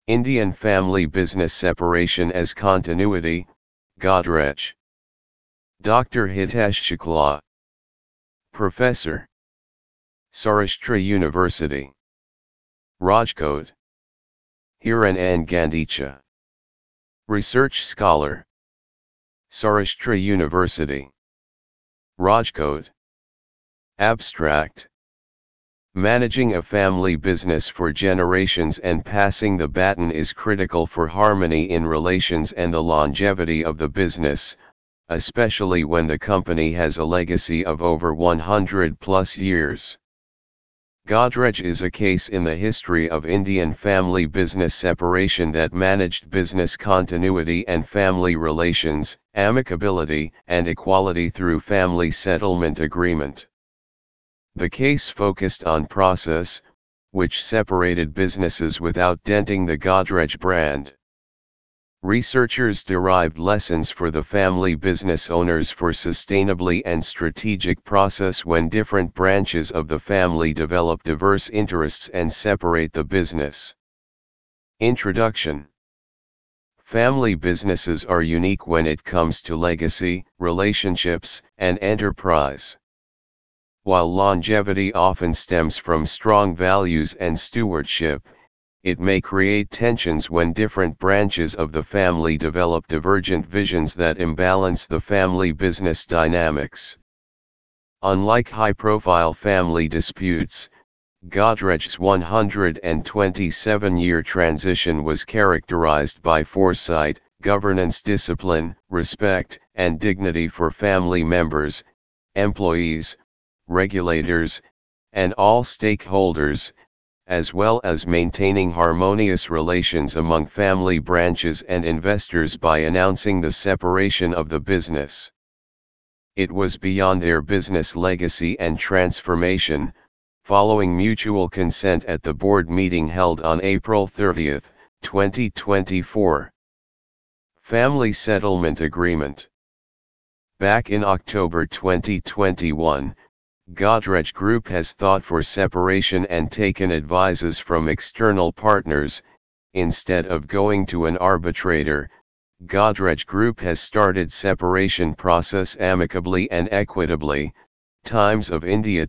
Indian family business separation as continuity, Godrej. Dr. Hitesh Shukla. Professor. Saurashtra University. Rajkot. Hiran and Gandicha. Research Scholar. Saurashtra University. Rajkot. Abstract. Managing a family business for generations and passing the baton is critical for harmony in relations and the longevity of the business, especially when the company has a legacy of over 100 plus years. Godrej is a case in the history of Indian family business separation that managed business continuity and family relations, amicability and equality through family settlement agreement. The case focused on process, which separated businesses without denting the Godrej brand. Researchers derived lessons for the family business owners for sustainably and strategic process when different branches of the family develop diverse interests and separate the business. Introduction. Family businesses are unique when it comes to legacy, relationships, and enterprise. While longevity often stems from strong values and stewardship, it may create tensions when different branches of the family develop divergent visions that imbalance the family business dynamics. Unlike high-profile family disputes, Godrej's 127-year transition was characterized by foresight, governance discipline, respect, and dignity for family members, employees, regulators, and all stakeholders, as well as maintaining harmonious relations among family branches and investors by announcing the separation of the business. It was beyond their business legacy and transformation, following mutual consent at the board meeting held on April 30, 2024. Family Settlement Agreement. Back in October 2021, Godrej Group has thought for separation and taken advices from external partners. Instead of going to an arbitrator, Godrej Group has started separation process amicably and equitably, Times of India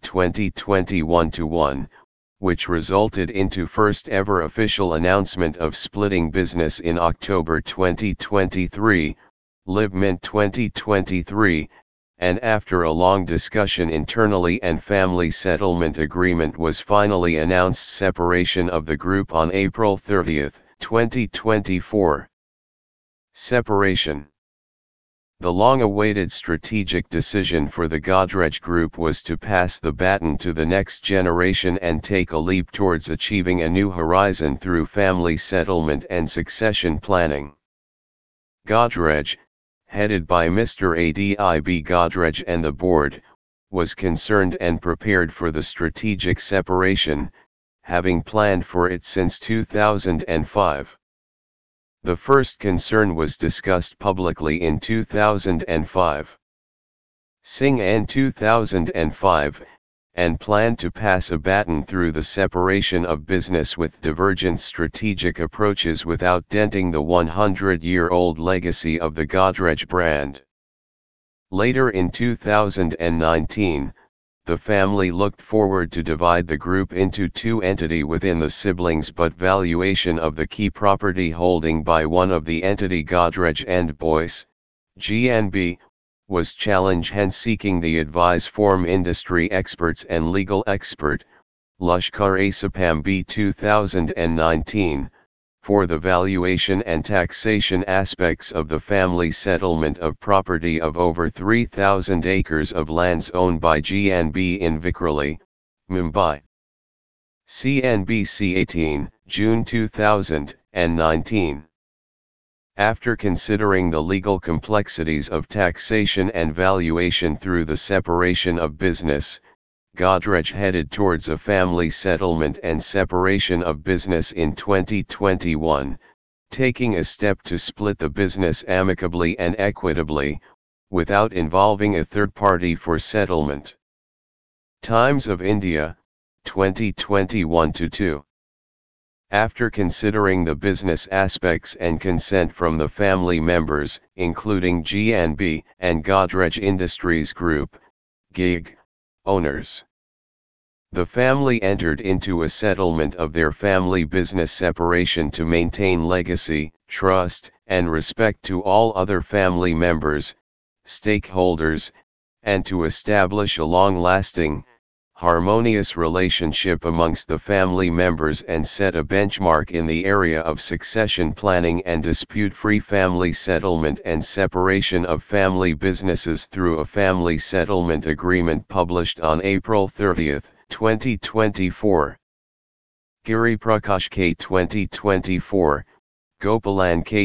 2021-1, which resulted into first ever official announcement of splitting business in October 2023, LiveMint 2023, and after a long discussion internally and family settlement agreement was finally announced separation of the group on April 30, 2024. Separation. The long-awaited strategic decision for the Godrej Group was to pass the baton to the next generation and take a leap towards achieving a new horizon through family settlement and succession planning. Godrej, headed by Mr. Adib Godrej and the board, was concerned and prepared for the strategic separation, having planned for it since 2005. The first concern was discussed publicly in 2005. Singh in 2005, and planned to pass a baton through the separation of business with divergent strategic approaches without denting the 100-year-old legacy of the Godrej brand. Later in 2019, the family looked forward to divide the group into two entities within the siblings, but valuation of the key property holding by one of the entity Godrej and Boyce, GNB, was challenged, hence seeking the advice from industry experts and legal expert, Lushkar-e Sapambi 2019, for the valuation and taxation aspects of the family settlement of property of over 3,000 acres of lands owned by GNB in Vikhroli, Mumbai. CNBC 18, June 2019. After considering the legal complexities of taxation and valuation through the separation of business, Godrej headed towards a family settlement and separation of business in 2021, taking a step to split the business amicably and equitably, without involving a third party for settlement. Times of India, 2021-2. After considering the business aspects and consent from the family members, including G&B and Godrej Industries Group, GIG, owners, the family entered into a settlement of their family business separation to maintain legacy, trust, and respect to all other family members, stakeholders, and to establish a long-lasting, harmonious relationship amongst the family members and set a benchmark in the area of succession planning and dispute-free family settlement and separation of family businesses through a family settlement agreement published on April 30, 2024. Giri Prakash K 2024, Gopalan K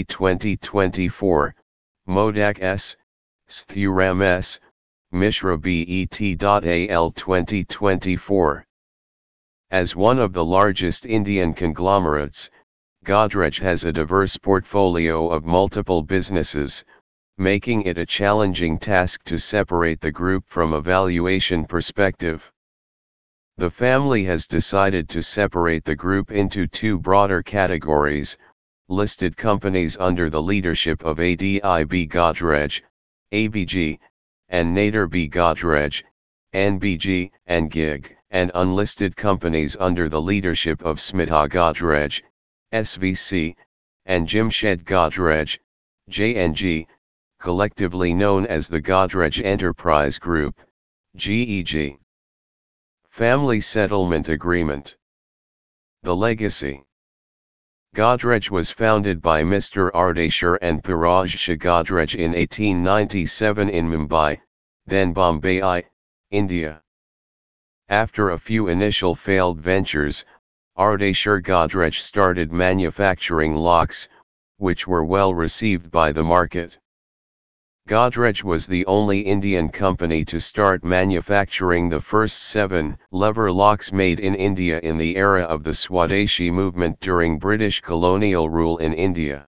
2024, Modak S, Sthuram S, Mishra BET.AL 2024. As one of the largest Indian conglomerates, Godrej has a diverse portfolio of multiple businesses, making it a challenging task to separate the group from a valuation perspective. The family has decided to separate the group into two broader categories: listed companies under the leadership of ADIB Godrej, ABG, and Nader B. Godrej, NBG, and GIG, and unlisted companies under the leadership of Smita Godrej, SVC, and Jimshed Godrej, JNG, collectively known as the Godrej Enterprise Group, GEG. Family Settlement Agreement. The Legacy. Godrej was founded by Mr. Ardeshir and Paraj Shah Godrej in 1897 in Mumbai, then Bombay, India. After a few initial failed ventures, Ardeshir Godrej started manufacturing locks, which were well received by the market. Godrej was the only Indian company to start manufacturing the first 7-lever locks made in India in the era of the Swadeshi movement during British colonial rule in India.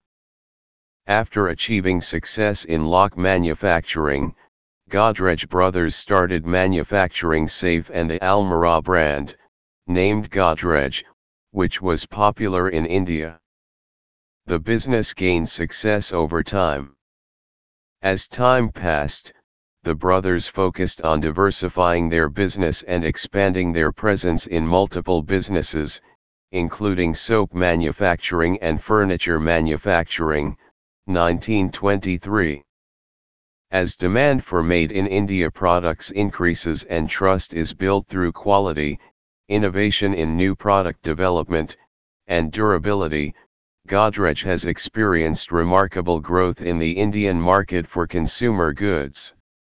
After achieving success in lock manufacturing, Godrej brothers started manufacturing Safe and the Almirah brand, named Godrej, which was popular in India. The business gained success over time. As time passed, the brothers focused on diversifying their business and expanding their presence in multiple businesses, including soap manufacturing and furniture manufacturing, 1923. As demand for made-in-India products increases and trust is built through quality, innovation in new product development, and durability, Godrej has experienced remarkable growth in the Indian market for consumer goods.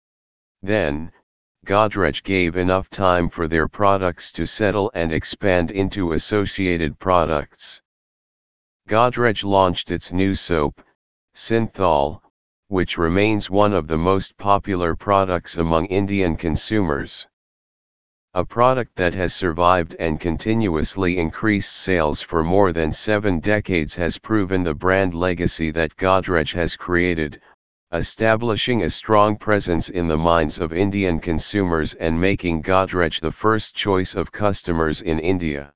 Then, Godrej gave enough time for their products to settle and expand into associated products. Godrej launched its new soap, Synthol, which remains one of the most popular products among Indian consumers. A product that has survived and continuously increased sales for more than 7 decades has proven the brand legacy that Godrej has created, establishing a strong presence in the minds of Indian consumers and making Godrej the first choice of customers in India.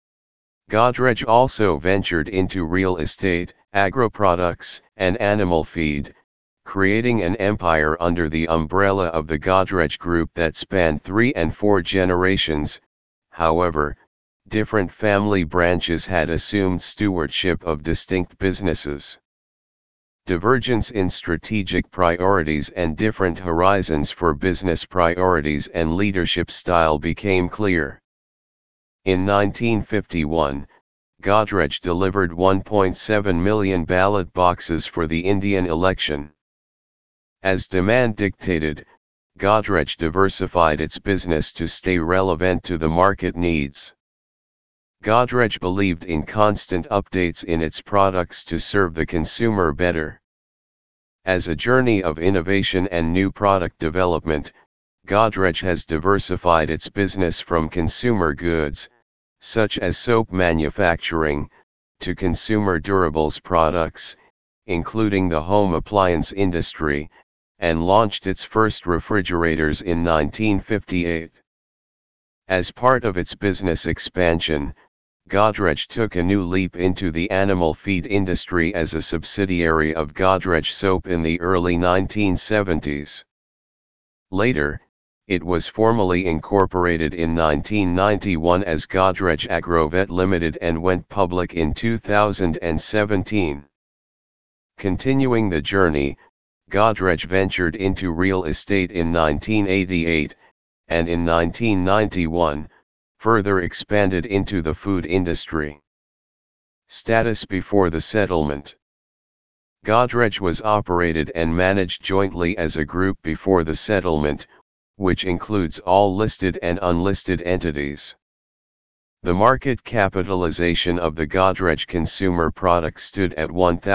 Godrej also ventured into real estate, agro-products, and animal feed, creating an empire under the umbrella of the Godrej Group that spanned 3 and 4 generations. However, different family branches had assumed stewardship of distinct businesses. Divergence in strategic priorities and different horizons for business priorities and leadership style became clear. In 1951, Godrej delivered 1.7 million ballot boxes for the Indian election. As demand dictated, Godrej diversified its business to stay relevant to the market needs. Godrej believed in constant updates in its products to serve the consumer better. As a journey of innovation and new product development, Godrej has diversified its business from consumer goods, such as soap manufacturing, to consumer durables products, including the home appliance industry, and launched its first refrigerators in 1958. As part of its business expansion, Godrej took a new leap into the animal feed industry as a subsidiary of Godrej Soap in the early 1970s. Later, it was formally incorporated in 1991 as Godrej Agrovet Limited and went public in 2017. Continuing the journey, Godrej ventured into real estate in 1988, and in 1991, further expanded into the food industry. Status before the settlement. Godrej was operated and managed jointly as a group before the settlement, which includes all listed and unlisted entities. The market capitalization of the Godrej consumer products stood at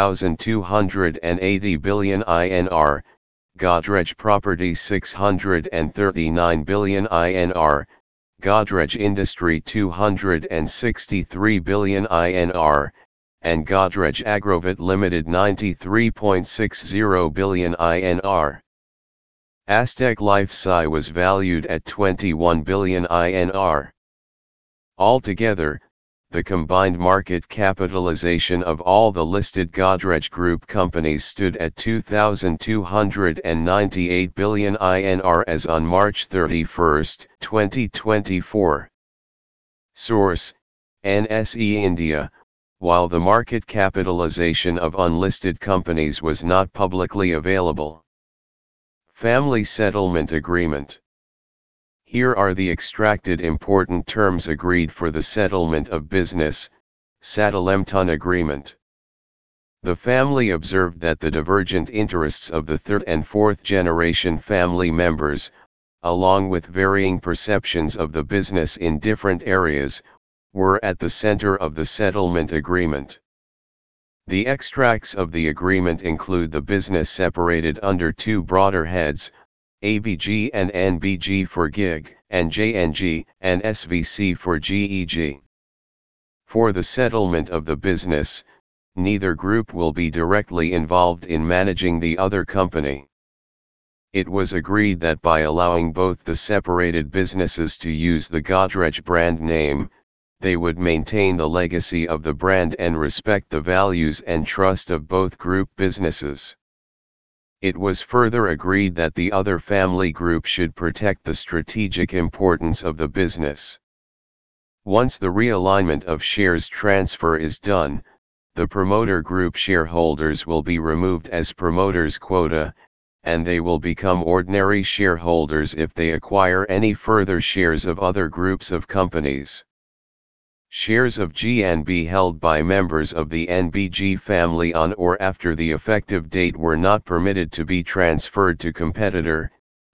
1,280 billion INR, Godrej Property 639 billion INR, Godrej Industry 263 billion INR, and Godrej Agrovet Limited 93.60 billion INR. Aztec Life Sci was valued at 21 billion INR. Altogether, the combined market capitalization of all the listed Godrej Group companies stood at 2,298 billion INR as on March 31, 2024. Source: NSE India. While the market capitalization of unlisted companies was not publicly available. Family Settlement Agreement. Here are the extracted important terms agreed for the settlement of business, Settlemton Agreement. The family observed that the divergent interests of the third and fourth generation family members, along with varying perceptions of the business in different areas, were at the center of the settlement agreement. The extracts of the agreement include the business separated under two broader heads, ABG and NBG for GIG, and JNG and SVC for GEG. For the settlement of the business, neither group will be directly involved in managing the other company. It was agreed that by allowing both the separated businesses to use the Godrej brand name, they would maintain the legacy of the brand and respect the values and trust of both group businesses. It was further agreed that the other family group should protect the strategic importance of the business. Once the realignment of shares transfer is done, the promoter group shareholders will be removed as promoters' quota, and they will become ordinary shareholders if they acquire any further shares of other groups of companies. Shares of GNB held by members of the NBG family on or after the effective date were not permitted to be transferred to competitors,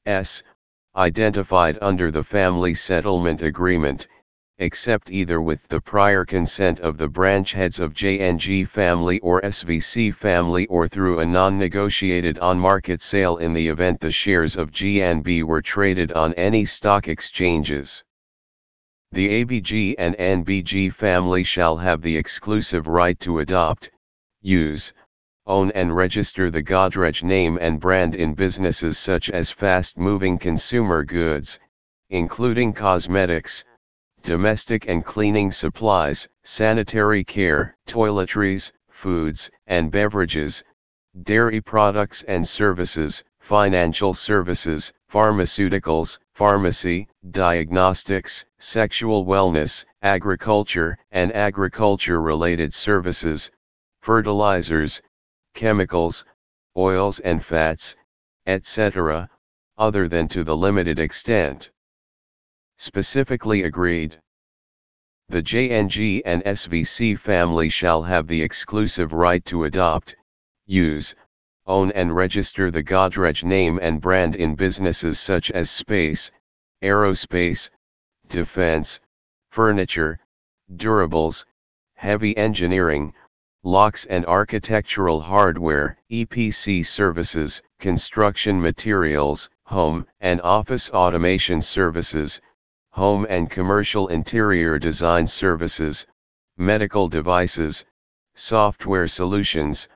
identified under the family settlement agreement, except either with the prior consent of the branch heads of JNG family or SVC family or through a non-negotiated on-market sale in the event the shares of GNB were traded on any stock exchanges. The ABG and NBG family shall have the exclusive right to adopt, use, own and register the Godrej name and brand in businesses such as fast-moving consumer goods, including cosmetics, domestic and cleaning supplies, sanitary care, toiletries, foods and beverages, dairy products and services, financial services, pharmaceuticals, pharmacy, diagnostics, sexual wellness, agriculture and agriculture-related services, fertilizers, chemicals, oils and fats, etc., other than to the limited extent specifically agreed. The JNG and SVC family shall have the exclusive right to adopt, use, own and register the Godrej name and brand in businesses such as space, aerospace, defense, furniture, durables, heavy engineering, locks and architectural hardware, EPC services, construction materials, home and office automation services, home and commercial interior design services, medical devices, software solutions,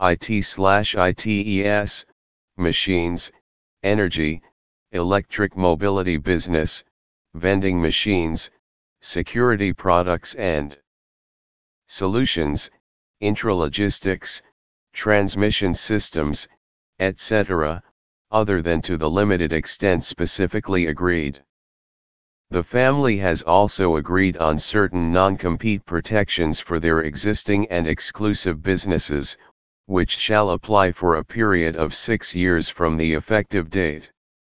IT/ITES, machines, energy, electric mobility business, vending machines, security products and solutions, intralogistics, transmission systems, etc., other than to the limited extent specifically agreed. The family has also agreed on certain non-compete protections for their existing and exclusive businesses, which shall apply for a period of 6 years from the effective date.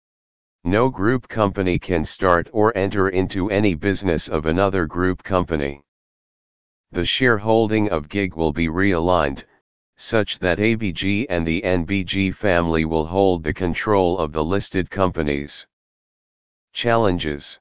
No group company can start or enter into any business of another group company. The shareholding of GIG will be realigned, such that ABG and the NBG family will hold the control of the listed companies. Challenges: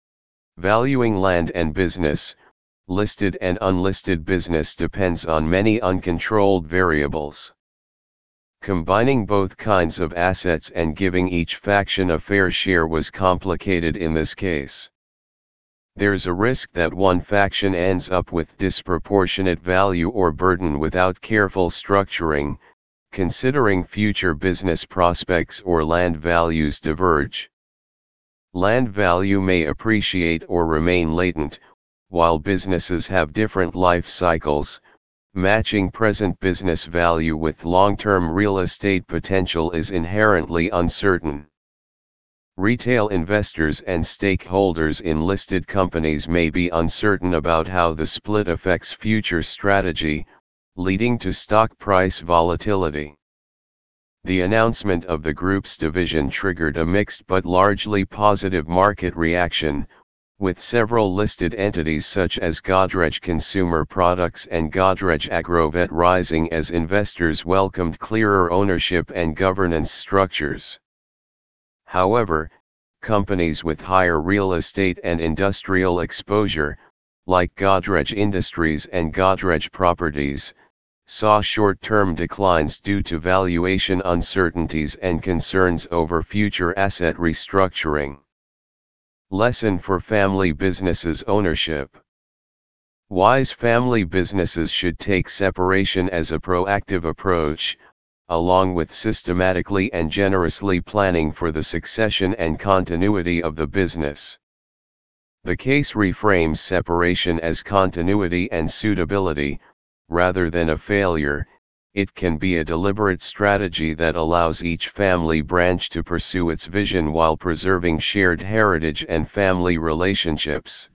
valuing land and business. Listed and unlisted business depends on many uncontrolled variables. Combining both kinds of assets and giving each faction a fair share was complicated in this case. There's a risk that one faction ends up with disproportionate value or burden without careful structuring, considering future business prospects or land values diverge. Land value may appreciate or remain latent, while businesses have different life cycles. Matching present business value with long-term real estate potential is inherently uncertain. Retail investors and stakeholders in listed companies may be uncertain about how the split affects future strategy, leading to stock price volatility. The announcement of the group's division triggered a mixed but largely positive market reaction, with several listed entities such as Godrej Consumer Products and Godrej Agrovet rising as investors welcomed clearer ownership and governance structures. However, companies with higher real estate and industrial exposure, like Godrej Industries and Godrej Properties, saw short-term declines due to valuation uncertainties and concerns over future asset restructuring. Lesson for family businesses: ownership. Wise family businesses should take separation as a proactive approach, along with systematically and generously planning for the succession and continuity of the business. The case reframes separation as continuity and suitability, rather than a failure. It can be a deliberate strategy that allows each family branch to pursue its vision while preserving shared heritage and family relationships.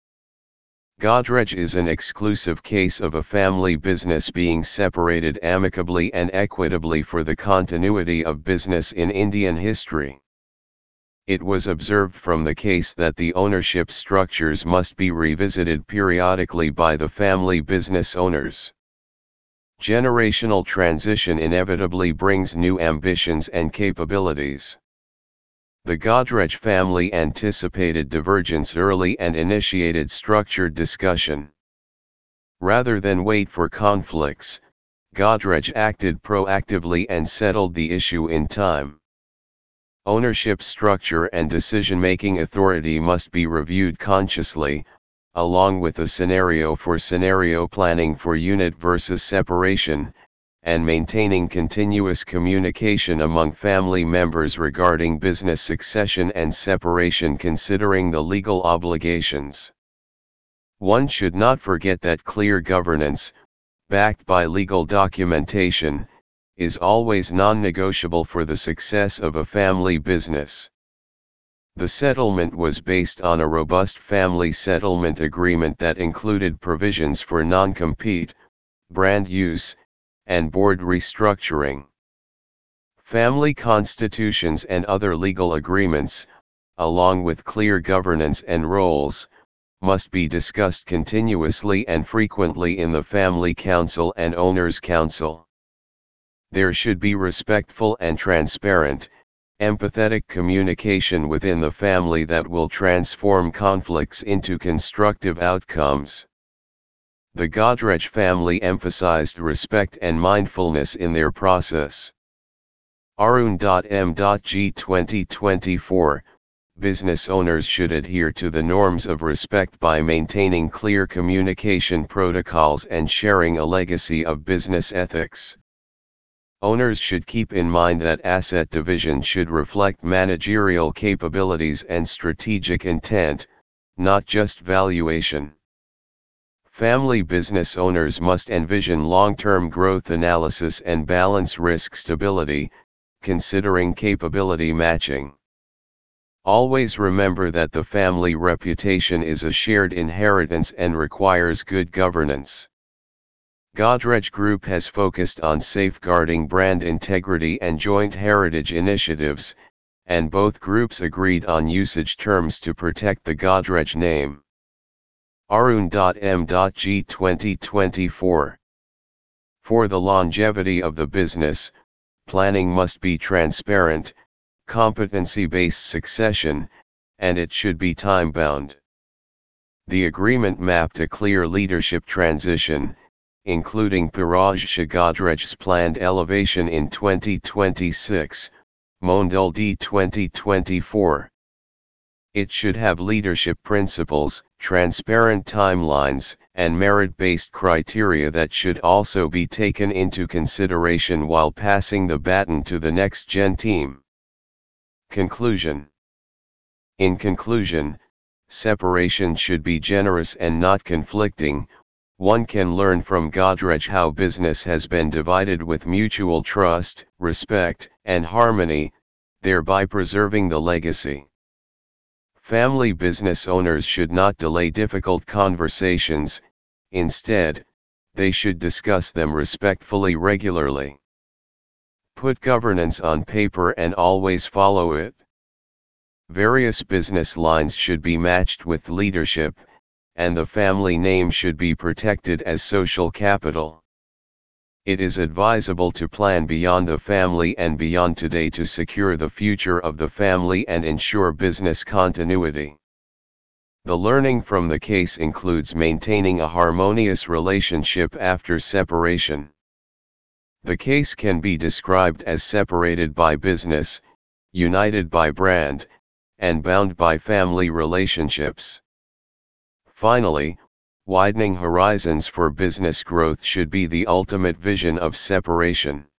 Godrej is an exclusive case of a family business being separated amicably and equitably for the continuity of business in Indian history. It was observed from the case that the ownership structures must be revisited periodically by the family business owners. Generational transition inevitably brings new ambitions and capabilities. The Godrej family anticipated divergence early and initiated structured discussion. Rather than wait for conflicts, Godrej acted proactively and settled the issue in time. Ownership structure and decision-making authority must be reviewed consciously, along with a scenario planning for unit versus separation, and maintaining continuous communication among family members regarding business succession and separation considering the legal obligations. One should not forget that clear governance, backed by legal documentation, is always non-negotiable for the success of a family business. The settlement was based on a robust family settlement agreement that included provisions for non-compete, brand use, and board restructuring. Family constitutions and other legal agreements, along with clear governance and roles, must be discussed continuously and frequently in the family council and owners' council. There should be respectful and transparent, empathetic communication within the family that will transform conflicts into constructive outcomes. The Godrej family emphasized respect and mindfulness in their process. Arun.M.G. 2024, business owners should adhere to the norms of respect by maintaining clear communication protocols and sharing a legacy of business ethics. Owners should keep in mind that asset division should reflect managerial capabilities and strategic intent, not just valuation. Family business owners must envision long-term growth analysis and balance risk stability, considering capability matching. Always remember that the family reputation is a shared inheritance and requires good governance. Godrej Group has focused on safeguarding brand integrity and joint heritage initiatives, and both groups agreed on usage terms to protect the Godrej name. Arun.m.g 2024. For the longevity of the business, planning must be transparent, competency-based succession, and it should be time-bound. The agreement mapped a clear leadership transition, including Paraj Godrej's planned elevation in 2026, Mondal D 2024. It should have leadership principles, transparent timelines, and merit-based criteria that should also be taken into consideration while passing the baton to the next-gen team. Conclusion. In conclusion, separation should be generous and not conflicting. One can learn from Godrej how business has been divided with mutual trust, respect, and harmony, thereby preserving the legacy. Family business owners should not delay difficult conversations, instead, they should discuss them respectfully regularly. Put governance on paper and always follow it. Various business lines should be matched with leadership, and the family name should be protected as social capital. It is advisable to plan beyond the family and beyond today to secure the future of the family and ensure business continuity. The learning from the case includes maintaining a harmonious relationship after separation. The case can be described as separated by business, united by brand, and bound by family relationships. Finally, widening horizons for business growth should be the ultimate vision of separation.